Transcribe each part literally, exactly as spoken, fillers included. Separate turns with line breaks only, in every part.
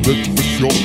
بهت فشار.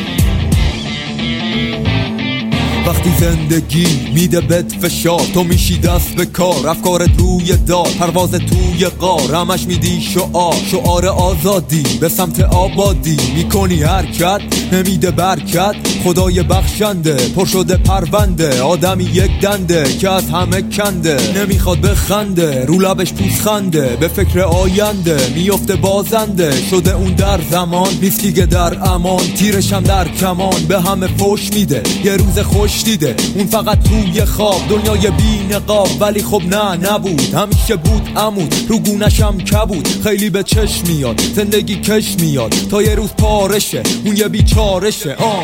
وقتی زندگی میده بهت فشار، تو میشی دست به کار، افکارت روی دار، پرواز توی غار، همش میدی شعار، شعار آزادی به سمت آبادی، میکنی حرکت نمیده برکت، خدای بخشنده پر شده پرونده، آدمی یک دنده که از همه کنده، نمیخواد بخنده رو لبش پوزخنده، به فکر آینده میفته بازنده، شده اون در زمان نیست دیگه در امان، تیرشم در کمان به همه فوش میده، یه روز خوش دیده اون فقط توی خواب، دنیای بی نقاب ولی خب نه نبود، همیشه بود عمود رو گونشم کبود، خیلی به چشم میاد زندگی کش میاد، تا یه روز پارشه اون یه بیچارشه، آه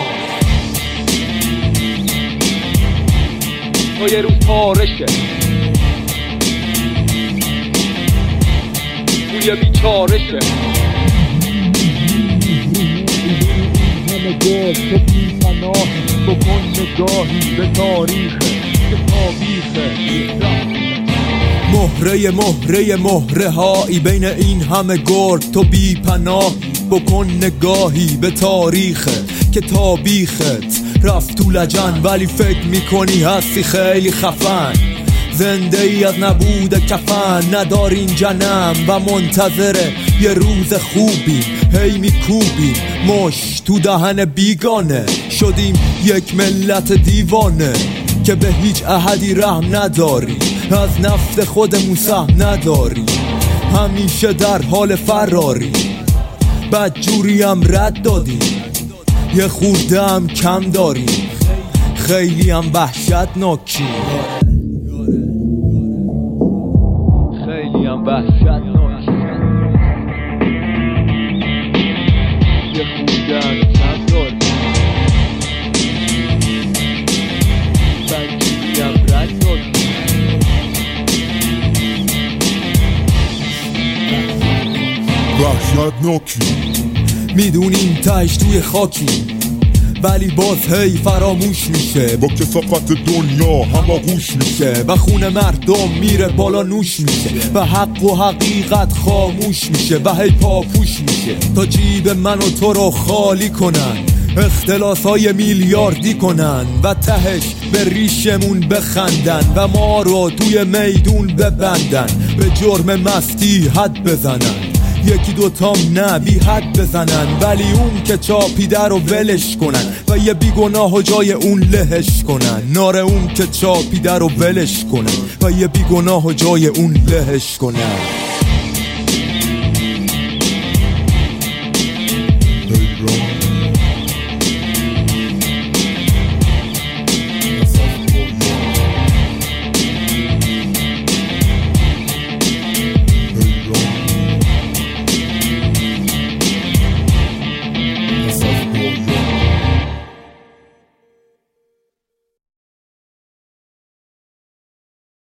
تا یه روز پارشه اون یه بیچارشه. همه گاه تو بی پناه بکن نگاهی به تاریخ که تابیخه، مهره مهره مهره هایی بین این همه گرد، تو بی پناه بکن نگاهی به تاریخ که تابیخت رفت تو لجن، ولی فکر میکنی هستی خیلی خفن، زنده ای از نبود کفن، ندارین جنم و منتظره یه روز خوبی، هی میکوبیم مش تو دهن بیگانه، شدیم یک ملت دیوانه که به هیچ احدی رحم نداری، از نفس خودمون سهم نداری، همیشه در حال فراری، بدجوری هم رد دادی، یه خورده هم کم داری، خیلی هم وحشتناکی، خیلی هم وحشتناکی، یه خورده هم کم داری، بدجوری هم رد دادی.
وحشتناکی
میدونیم تهش توی خاکی، ولی باز هی فراموش میشه،
با کثافت دنیا هماغوش میشه،
و خون مردم میره بالا نوش میشه، و حق و حقیقت خاموش میشه، و هی پاپوش میشه تا جیب من و تو رو خالی کنن، اختلاس های میلیاردی کنن، و تهش به ریشمون بخندن، و ما رو توی میدون ببندن، به جرم مستی حد بزنن، یکی دوتام نه بی حد بزنن، ولی اون که چاپیده رو ولش کنن، و یه بیگناه و جای اون لهش کنن، ناره اون که چاپیده رو ولش کنن، و یه بیگناه و جای اون لهش کنن.